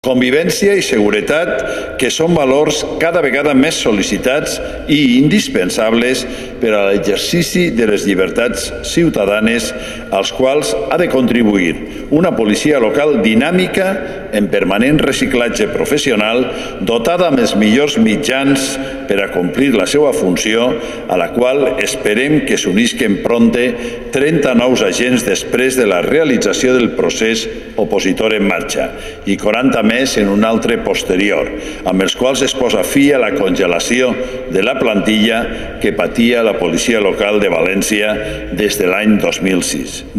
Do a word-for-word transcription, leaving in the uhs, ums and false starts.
Convivència i seguretat, que són valors cada vegada més sol·licitats i indispensables per a l'exercici de les llibertats ciutadanes, als quals ha de contribuir una policia local dinàmica, en permanent reciclatge professional, dotada amb els millors mitjans per a complir la seva funció, a la qual esperem que s'unisquen prompte trenta nous agents després de la realització del procés opositor en marxa i quaranta més en un altre posterior, amb els quals es posa fi a la congelació de la plantilla que patia la policia local de València des de l'any dos mil sis.